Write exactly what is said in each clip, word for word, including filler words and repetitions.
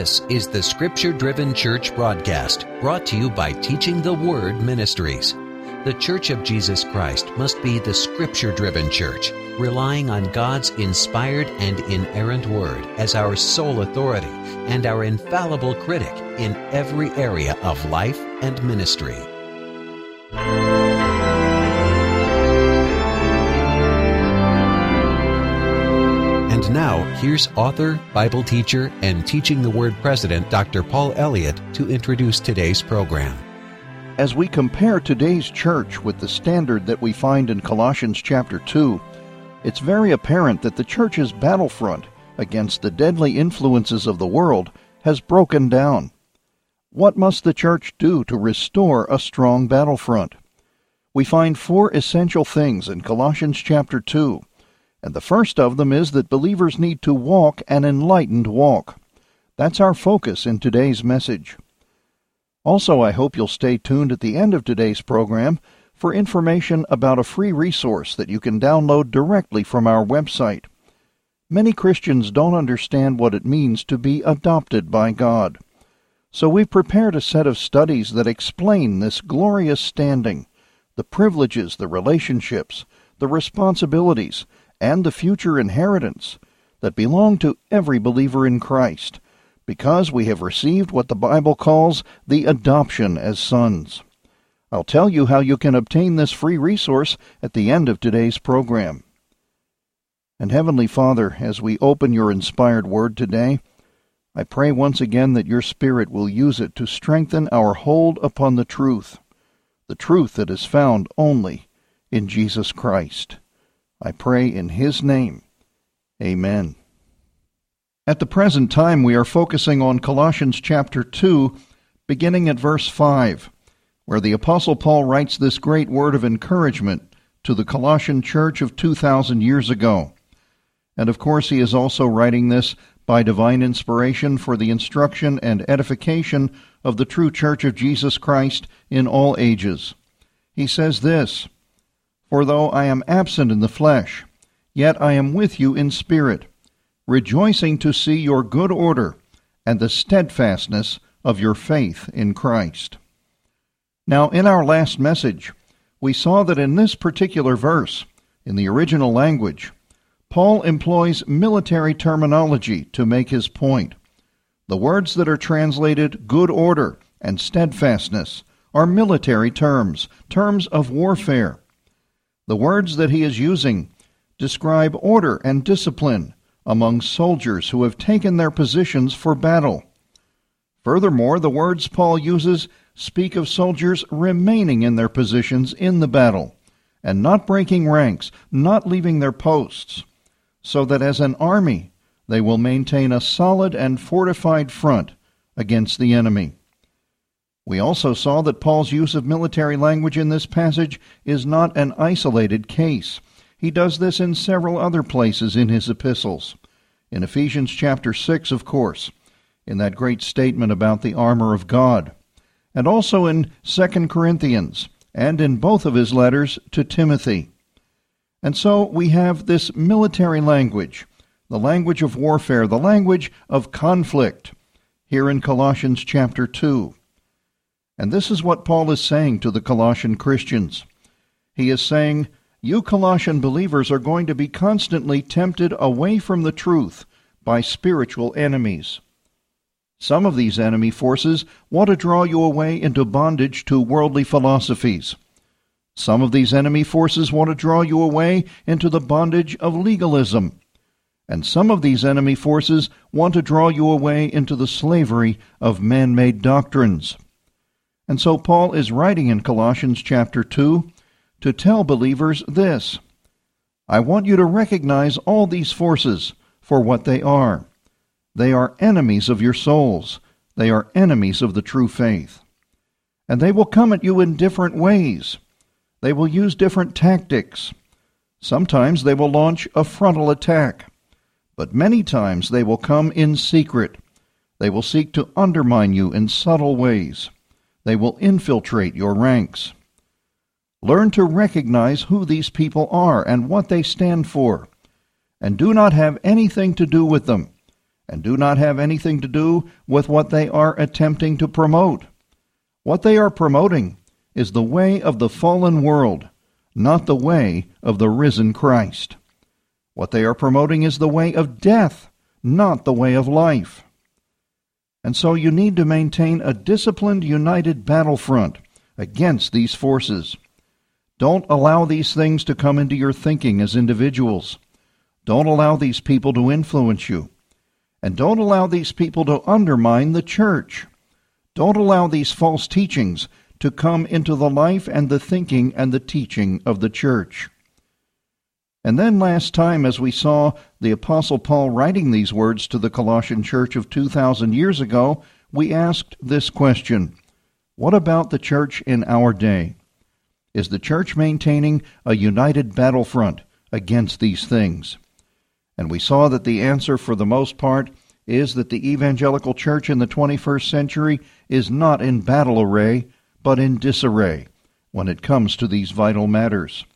This is the Scripture-Driven Church broadcast, brought to you by Teaching the Word Ministries. The Church of Jesus Christ must be the Scripture-Driven Church, relying on God's inspired and inerrant Word as our sole authority and our infallible critic in every area of life and ministry. And now, here's author, Bible teacher, and Teaching the Word president, Doctor Paul Elliott, to introduce today's program. As we compare today's church with the standard that we find in Colossians chapter two, it's very apparent that the church's battlefront against the deadly influences of the world has broken down. What must the church do to restore a strong battlefront? We find four essential things in Colossians chapter two. And the first of them is that believers need to walk an enlightened walk. That's our focus in today's message. Also, I hope you'll stay tuned at the end of today's program for information about a free resource that you can download directly from our website. Many Christians don't understand what it means to be adopted by God. So we've prepared a set of studies that explain this glorious standing, the privileges, the relationships, the responsibilities, and the future inheritance that belong to every believer in Christ, because we have received what the Bible calls the adoption as sons. I'll tell you how you can obtain this free resource at the end of today's program. And Heavenly Father, as we open your inspired word today, I pray once again that your Spirit will use it to strengthen our hold upon the truth, the truth that is found only in Jesus Christ. I pray in His name. Amen. At the present time, we are focusing on Colossians chapter two, beginning at verse five, where the Apostle Paul writes this great word of encouragement to the Colossian church of two thousand years ago. And of course, he is also writing this by divine inspiration for the instruction and edification of the true church of Jesus Christ in all ages. He says this, "For though I am absent in the flesh, yet I am with you in spirit, rejoicing to see your good order and the steadfastness of your faith in Christ." Now, in our last message, we saw that in this particular verse, in the original language, Paul employs military terminology to make his point. The words that are translated good order and steadfastness are military terms, terms of warfare. The words that he is using describe order and discipline among soldiers who have taken their positions for battle. Furthermore, the words Paul uses speak of soldiers remaining in their positions in the battle and not breaking ranks, not leaving their posts, so that as an army they will maintain a solid and fortified front against the enemy. We also saw that Paul's use of military language in this passage is not an isolated case. He does this in several other places in his epistles. In Ephesians chapter six, of course, in that great statement about the armor of God, and also in Second Corinthians, and in both of his letters to Timothy. And so we have this military language, the language of warfare, the language of conflict, here in Colossians chapter two. And this is what Paul is saying to the Colossian Christians. He is saying, you Colossian believers are going to be constantly tempted away from the truth by spiritual enemies. Some of these enemy forces want to draw you away into bondage to worldly philosophies. Some of these enemy forces want to draw you away into the bondage of legalism. And some of these enemy forces want to draw you away into the slavery of man-made doctrines. And so Paul is writing in Colossians chapter two to tell believers this: I want you to recognize all these forces for what they are. They are enemies of your souls. They are enemies of the true faith. And they will come at you in different ways. They will use different tactics. Sometimes they will launch a frontal attack, but many times they will come in secret. They will seek to undermine you in subtle ways. They will infiltrate your ranks. Learn to recognize who these people are and what they stand for, and do not have anything to do with them, and do not have anything to do with what they are attempting to promote. What they are promoting is the way of the fallen world, not the way of the risen Christ. What they are promoting is the way of death, not the way of life. And so you need to maintain a disciplined, united battlefront against these forces. Don't allow these things to come into your thinking as individuals. Don't allow these people to influence you. And don't allow these people to undermine the church. Don't allow these false teachings to come into the life and the thinking and the teaching of the church. And then last time, as we saw the Apostle Paul writing these words to the Colossian church of two thousand years ago, we asked this question: what about the church in our day? Is the church maintaining a united battlefront against these things? And we saw that the answer, for the most part, is that the evangelical church in the twenty-first century is not in battle array, but in disarray when it comes to these vital matters.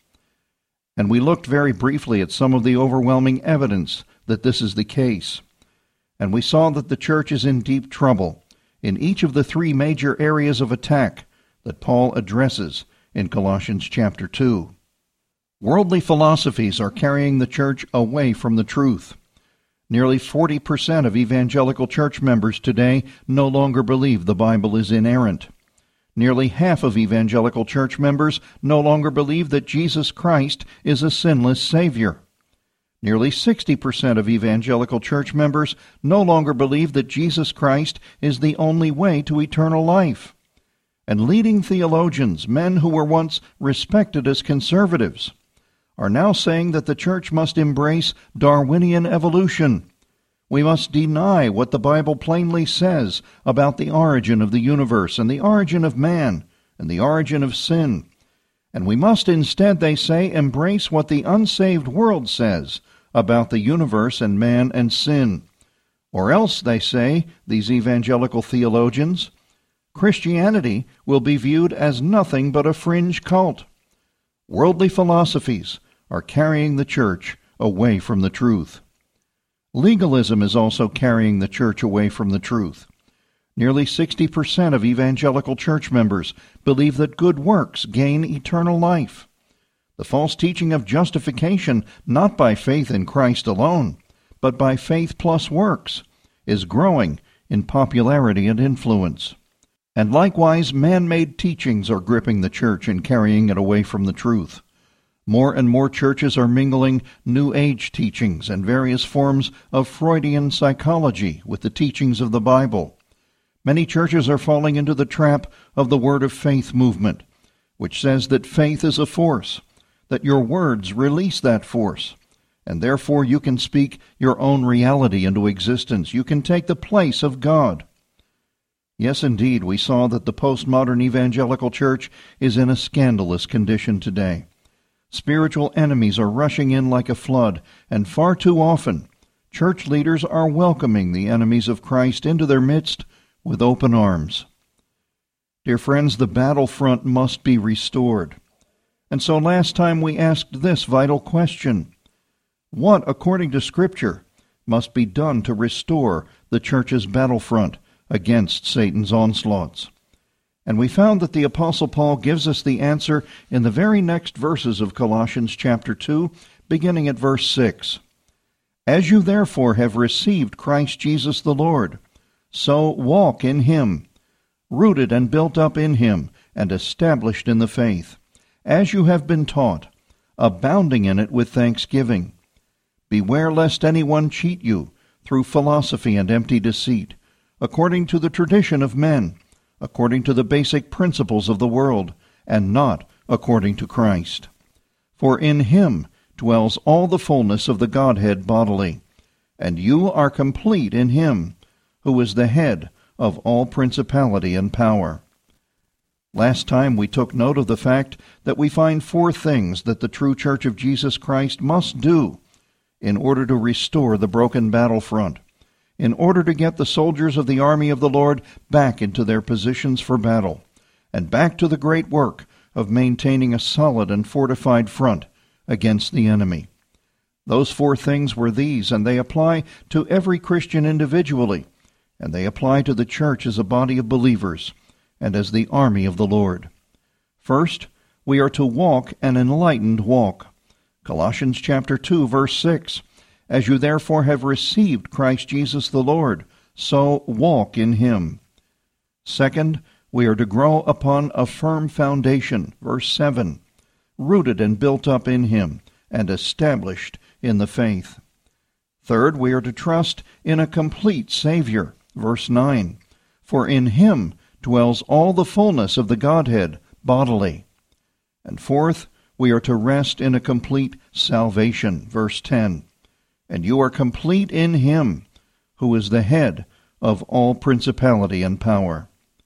And we looked very briefly at some of the overwhelming evidence that this is the case. And we saw that the church is in deep trouble in each of the three major areas of attack that Paul addresses in Colossians chapter two. Worldly philosophies are carrying the church away from the truth. Nearly forty percent of evangelical church members today no longer believe the Bible is inerrant. Nearly half of evangelical church members no longer believe that Jesus Christ is a sinless Savior. Nearly sixty percent of evangelical church members no longer believe that Jesus Christ is the only way to eternal life. And leading theologians, men who were once respected as conservatives, are now saying that the church must embrace Darwinian evolution. We must deny what the Bible plainly says about the origin of the universe and the origin of man and the origin of sin. And we must instead, they say, embrace what the unsaved world says about the universe and man and sin. Or else, they say, these evangelical theologians, Christianity will be viewed as nothing but a fringe cult. Worldly philosophies are carrying the church away from the truth. Legalism is also carrying the church away from the truth. Nearly sixty percent of evangelical church members believe that good works gain eternal life. The false teaching of justification, not by faith in Christ alone, but by faith plus works, is growing in popularity and influence. And likewise, man-made teachings are gripping the church and carrying it away from the truth. More and more churches are mingling New Age teachings and various forms of Freudian psychology with the teachings of the Bible. Many churches are falling into the trap of the Word of Faith movement, which says that faith is a force, that your words release that force, and therefore you can speak your own reality into existence. You can take the place of God. Yes, indeed, we saw that the postmodern evangelical church is in a scandalous condition today. Spiritual enemies are rushing in like a flood, and far too often, church leaders are welcoming the enemies of Christ into their midst with open arms. Dear friends, the battlefront must be restored. And so last time we asked this vital question: what, according to Scripture, must be done to restore the church's battlefront against Satan's onslaughts? And we found that the Apostle Paul gives us the answer in the very next verses of Colossians chapter two, beginning at verse six. As you therefore have received Christ Jesus the Lord, so walk in him, rooted and built up in him, and established in the faith, as you have been taught, abounding in it with thanksgiving. Beware lest anyone cheat you through philosophy and empty deceit, according to the tradition of men, according to the basic principles of the world, and not according to Christ. For in him dwells all the fullness of the Godhead bodily, and you are complete in him, who is the head of all principality and power. Last time we took note of the fact that we find four things that the true Church of Jesus Christ must do in order to restore the broken battlefront, in order to get the soldiers of the army of the Lord back into their positions for battle, and back to the great work of maintaining a solid and fortified front against the enemy. Those four things were these, and they apply to every Christian individually, and they apply to the church as a body of believers and as the army of the Lord. First, we are to walk an enlightened walk. Colossians chapter two, verse six, "As you therefore have received Christ Jesus the Lord, so walk in him." Second, we are to grow upon a firm foundation, verse seven, "rooted and built up in him, and established in the faith." Third, we are to trust in a complete Savior, verse nine, "For in him dwells all the fullness of the Godhead bodily." And fourth, we are to rest in a complete salvation, verse ten, "And you are complete in him, who is the head of all principality and power."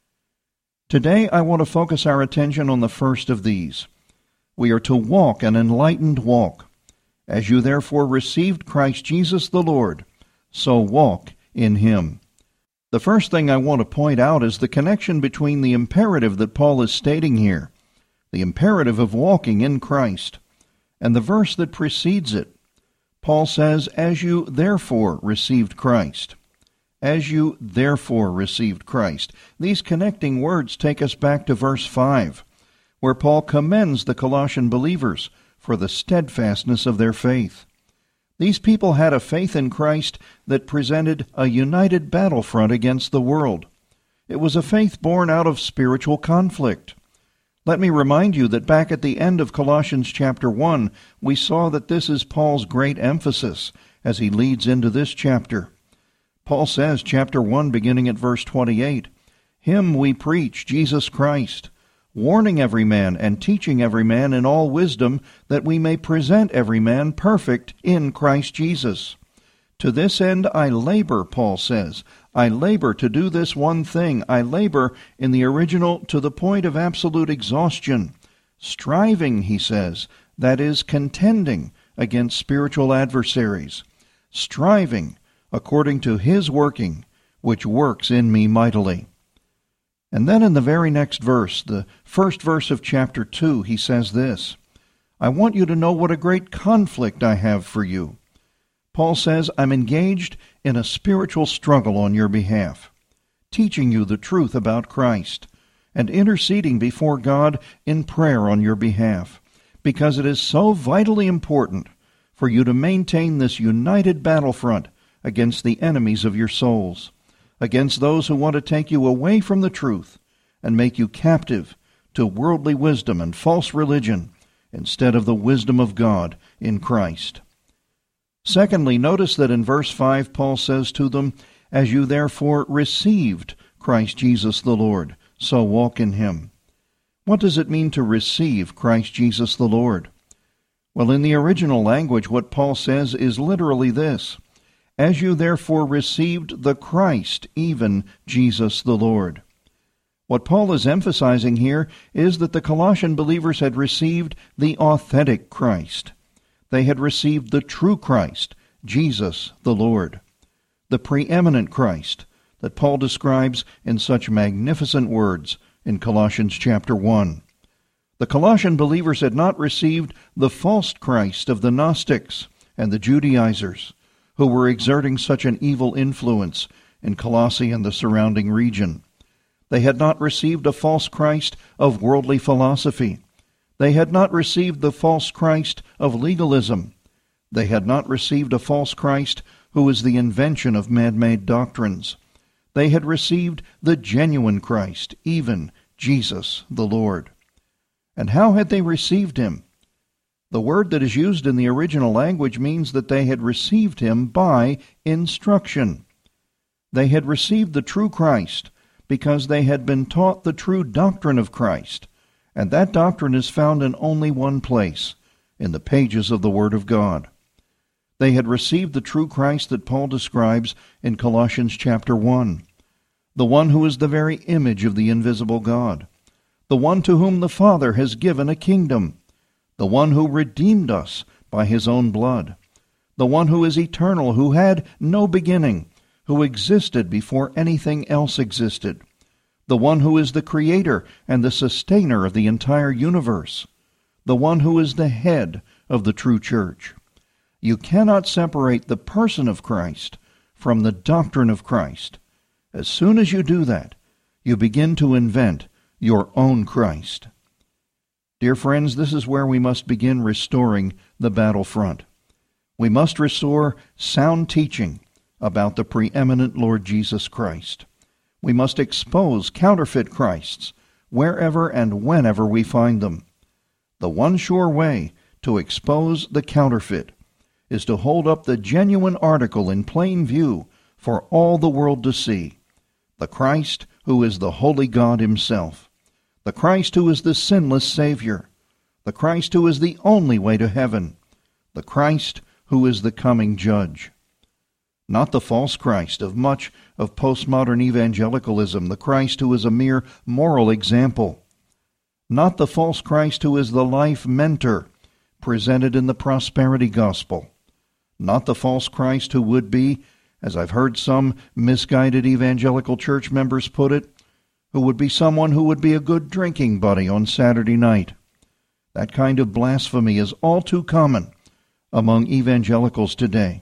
Today I want to focus our attention on the first of these. We are to walk an enlightened walk. "As you therefore received Christ Jesus the Lord, so walk in him." The first thing I want to point out is the connection between the imperative that Paul is stating here, the imperative of walking in Christ, and the verse that precedes it. Paul says, "As you therefore received Christ." As you therefore received Christ. These connecting words take us back to verse five, where Paul commends the Colossian believers for the steadfastness of their faith. These people had a faith in Christ that presented a united battlefront against the world. It was a faith born out of spiritual conflict. Let me remind you that back at the end of Colossians chapter one, we saw that this is Paul's great emphasis as he leads into this chapter. Paul says, chapter one, beginning at verse twenty-eight, "Him we preach, Jesus Christ, warning every man and teaching every man in all wisdom, that we may present every man perfect in Christ Jesus. To this end I labor," Paul says. I labor to do this one thing. I labor, in the original, to the point of absolute exhaustion. Striving, he says, that is, contending against spiritual adversaries. Striving according to his working, which works in me mightily. And then in the very next verse, the first verse of chapter two, he says this, "I want you to know what a great conflict I have for you." Paul says, "I'm engaged in a spiritual struggle on your behalf, teaching you the truth about Christ, and interceding before God in prayer on your behalf, because it is so vitally important for you to maintain this united battlefront against the enemies of your souls, against those who want to take you away from the truth and make you captive to worldly wisdom and false religion instead of the wisdom of God in Christ." Secondly, notice that in verse five, Paul says to them, "As you therefore received Christ Jesus the Lord, so walk in him." What does it mean to receive Christ Jesus the Lord? Well, in the original language, what Paul says is literally this, "As you therefore received the Christ, even Jesus the Lord." What Paul is emphasizing here is that the Colossian believers had received the authentic Christ. They had received the true Christ, Jesus the Lord, the preeminent Christ that Paul describes in such magnificent words in Colossians chapter one. The Colossian believers had not received the false Christ of the Gnostics and the Judaizers, who were exerting such an evil influence in Colossae and the surrounding region. They had not received a false Christ of worldly philosophy. They had not received the false Christ of legalism. They had not received a false Christ who is the invention of man-made doctrines. They had received the genuine Christ, even Jesus the Lord. And how had they received him? The word that is used in the original language means that they had received him by instruction. They had received the true Christ because they had been taught the true doctrine of Christ, and that doctrine is found in only one place, in the pages of the Word of God. They had received the true Christ that Paul describes in Colossians chapter one, the one who is the very image of the invisible God, the one to whom the Father has given a kingdom, the one who redeemed us by his own blood, the one who is eternal, who had no beginning, who existed before anything else existed, the one who is the creator and the sustainer of the entire universe, the one who is the head of the true church. You cannot separate the person of Christ from the doctrine of Christ. As soon as you do that, you begin to invent your own Christ. Dear friends, this is where we must begin restoring the battlefront. We must restore sound teaching about the preeminent Lord Jesus Christ. We must expose counterfeit Christs wherever and whenever we find them. The one sure way to expose the counterfeit is to hold up the genuine article in plain view for all the world to see. The Christ who is the holy God himself. The Christ who is the sinless Savior. The Christ who is the only way to heaven. The Christ who is the coming judge. Not the false Christ of much of postmodern evangelicalism, the Christ who is a mere moral example. Not the false Christ who is the life mentor presented in the prosperity gospel. Not the false Christ who would be, as I've heard some misguided evangelical church members put it, who would be someone who would be a good drinking buddy on Saturday night. That kind of blasphemy is all too common among evangelicals today.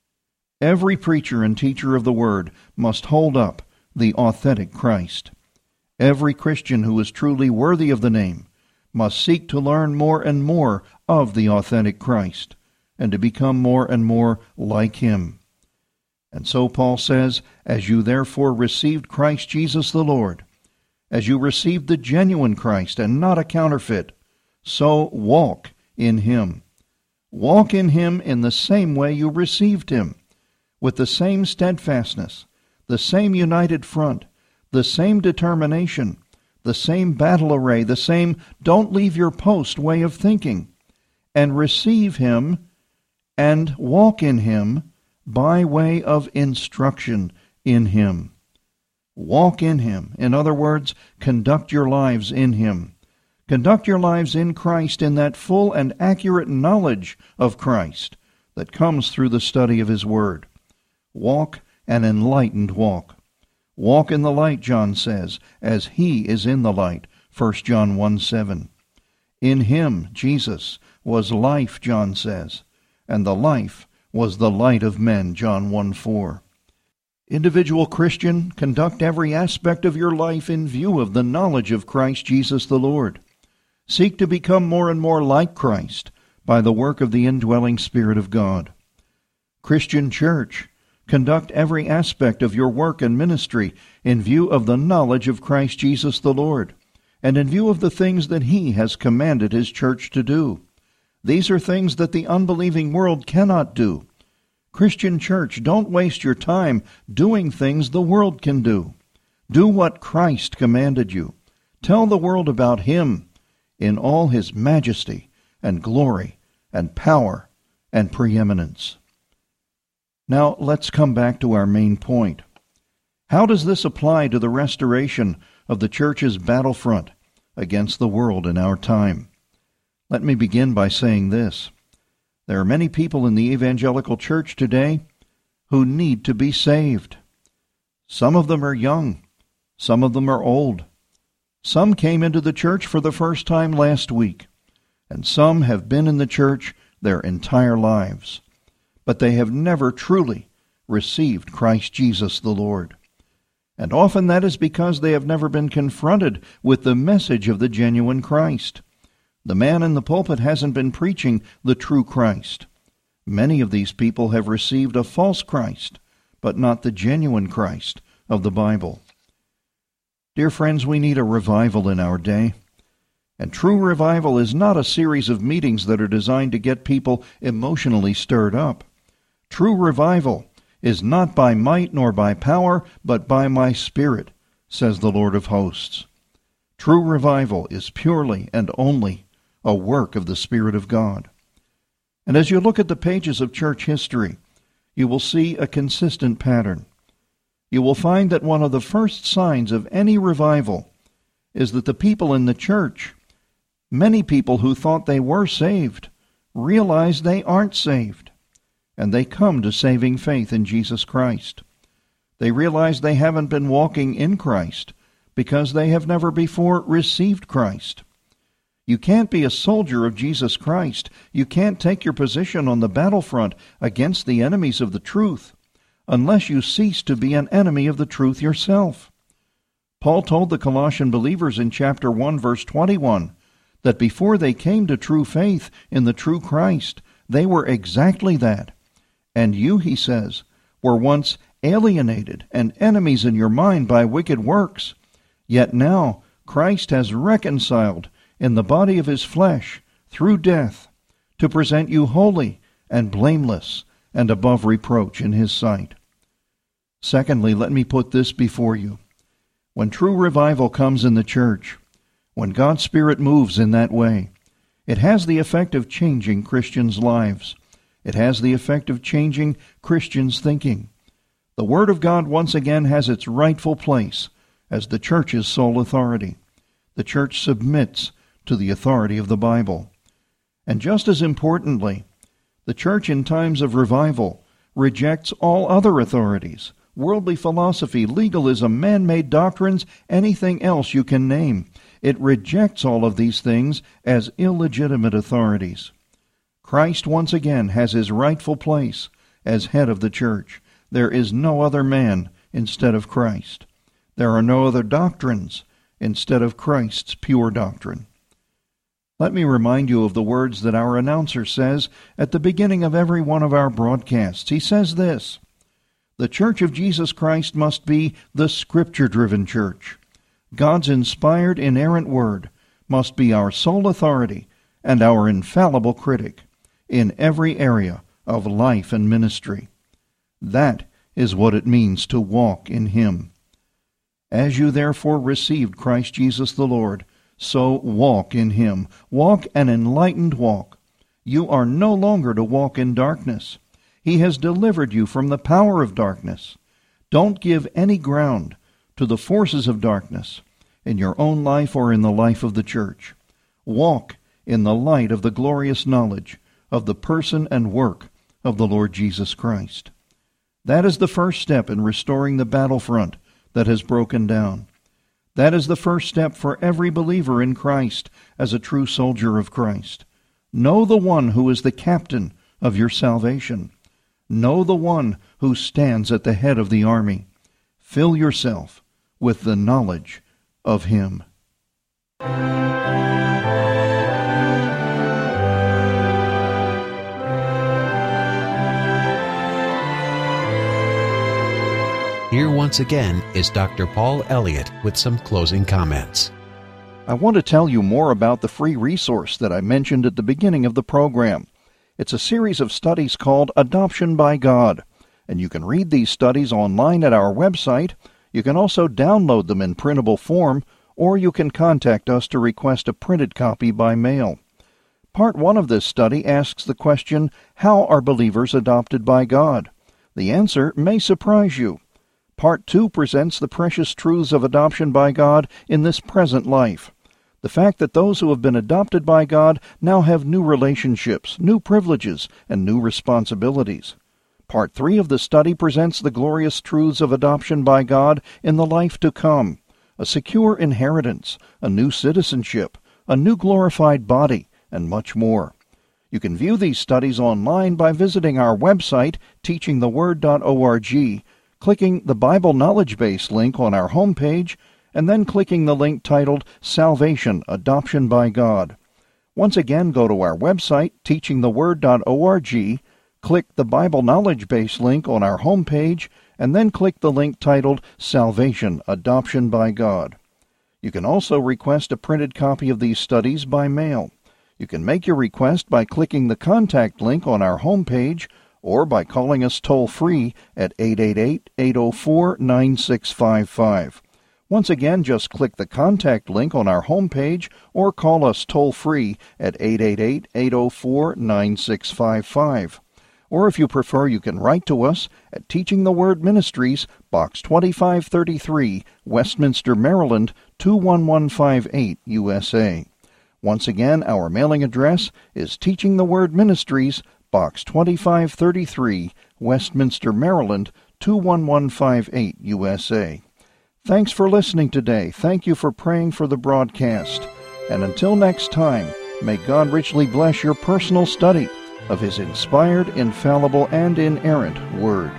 Every preacher and teacher of the Word must hold up the authentic Christ. Every Christian who is truly worthy of the name must seek to learn more and more of the authentic Christ and to become more and more like him. And so Paul says, as you therefore received Christ Jesus the Lord, as you received the genuine Christ and not a counterfeit, so walk in him. Walk in him in the same way you received him, with the same steadfastness, the same united front, the same determination, the same battle array, the same don't leave your post way of thinking, and receive him and walk in him by way of instruction in him. Walk in him. In other words, conduct your lives in him. Conduct your lives in Christ in that full and accurate knowledge of Christ that comes through the study of his word. Walk an enlightened walk. Walk in the light, John says, as he is in the light, First John one seven. In him, Jesus, was life, John says, and the life was the light of men, John one four. Individual Christian, conduct every aspect of your life in view of the knowledge of Christ Jesus the Lord. Seek to become more and more like Christ by the work of the indwelling Spirit of God. Christian church, conduct every aspect of your work and ministry in view of the knowledge of Christ Jesus the Lord, and in view of the things that he has commanded his church to do. These are things that the unbelieving world cannot do. Christian church, don't waste your time doing things the world can do. Do what Christ commanded you. Tell the world about him in all his majesty and glory and power and preeminence. Now, let's come back to our main point. How does this apply to the restoration of the church's battlefront against the world in our time? Let me begin by saying this. There are many people in the evangelical church today who need to be saved. Some of them are young. Some of them are old. Some came into the church for the first time last week, and some have been in the church their entire lives. But they have never truly received Christ Jesus the Lord. And often that is because they have never been confronted with the message of the genuine Christ. The man in the pulpit hasn't been preaching the true Christ. Many of these people have received a false Christ, but not the genuine Christ of the Bible. Dear friends, we need a revival in our day. And true revival is not a series of meetings that are designed to get people emotionally stirred up. True revival is not by might nor by power, but by my Spirit, says the Lord of hosts. True revival is purely and only a work of the Spirit of God. And as you look at the pages of church history, you will see a consistent pattern. You will find that one of the first signs of any revival is that the people in the church, many people who thought they were saved, realize they aren't saved, and they come to saving faith in Jesus Christ. They realize they haven't been walking in Christ because they have never before received Christ. You can't be a soldier of Jesus Christ. You can't take your position on the battlefront against the enemies of the truth unless you cease to be an enemy of the truth yourself. Paul told the Colossian believers in chapter one, verse twenty-one, that before they came to true faith in the true Christ, they were exactly that. And you, he says, were once alienated and enemies in your mind by wicked works. Yet now Christ has reconciled in the body of his flesh through death to present you holy and blameless and above reproach in his sight. Secondly, let me put this before you. When true revival comes in the church, when God's Spirit moves in that way, it has the effect of changing Christians' lives. It has the effect of changing Christians' thinking. The Word of God once again has its rightful place as the church's sole authority. The church submits to the authority of the Bible. And just as importantly, the church in times of revival rejects all other authorities, worldly philosophy, legalism, man-made doctrines, anything else you can name. It rejects all of these things as illegitimate authorities. Christ once again has his rightful place as head of the church. There is no other man instead of Christ. There are no other doctrines instead of Christ's pure doctrine. Let me remind you of the words that our announcer says at the beginning of every one of our broadcasts. He says this: the Church of Jesus Christ must be the Scripture-driven church. God's inspired, inerrant Word must be our sole authority and our infallible critic in every area of life and ministry. That is what it means to walk in Him. As you therefore received Christ Jesus the Lord, so walk in Him. Walk an enlightened walk. You are no longer to walk in darkness. He has delivered you from the power of darkness. Don't give any ground to the forces of darkness in your own life or in the life of the church. Walk in the light of the glorious knowledge of the person and work of the Lord Jesus Christ. That is the first step in restoring the battlefront that has broken down. That is the first step for every believer in Christ as a true soldier of Christ. Know the one who is the captain of your salvation. Know the one who stands at the head of the army. Fill yourself with the knowledge of Him. Here once again is Doctor Paul Elliott with some closing comments. I want to tell you more about the free resource that I mentioned at the beginning of the program. It's a series of studies called Adoption by God, and you can read these studies online at our website. You can also download them in printable form, or you can contact us to request a printed copy by mail. Part one of this study asks the question, how are believers adopted by God? The answer may surprise you. Part two presents the precious truths of adoption by God in this present life. The fact that those who have been adopted by God now have new relationships, new privileges, and new responsibilities. Part three of the study presents the glorious truths of adoption by God in the life to come, a secure inheritance, a new citizenship, a new glorified body, and much more. You can view these studies online by visiting our website, teaching the word dot org, clicking the Bible Knowledge Base link on our homepage, and then clicking the link titled Salvation, Adoption by God. Once again, go to our website, teaching the word dot org, click the Bible Knowledge Base link on our homepage, and then click the link titled Salvation, Adoption by God. You can also request a printed copy of these studies by mail. You can make your request by clicking the contact link on our homepage, or by calling us toll-free at eight eight eight, eight zero four, nine six five five. Once again, just click the contact link on our homepage or call us toll-free at eight eight eight, eight zero four, nine six five five. Or if you prefer, you can write to us at Teaching the Word Ministries, Box twenty-five thirty-three, Westminster, Maryland, two one one five eight, U S A. Once again, our mailing address is Teaching the Word Ministries, Box twenty-five thirty-three, Westminster, Maryland, two one one five eight, U S A. Thanks for listening today. Thank you for praying for the broadcast. And until next time, may God richly bless your personal study of His inspired, infallible, and inerrant Word.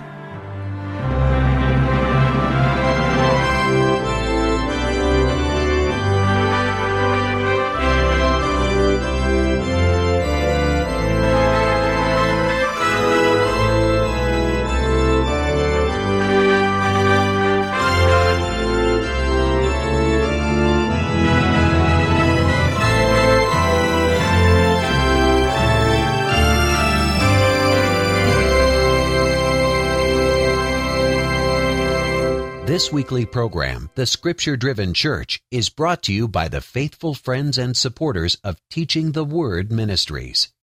This weekly program, The Scripture-Driven Church, is brought to you by the faithful friends and supporters of Teaching the Word Ministries.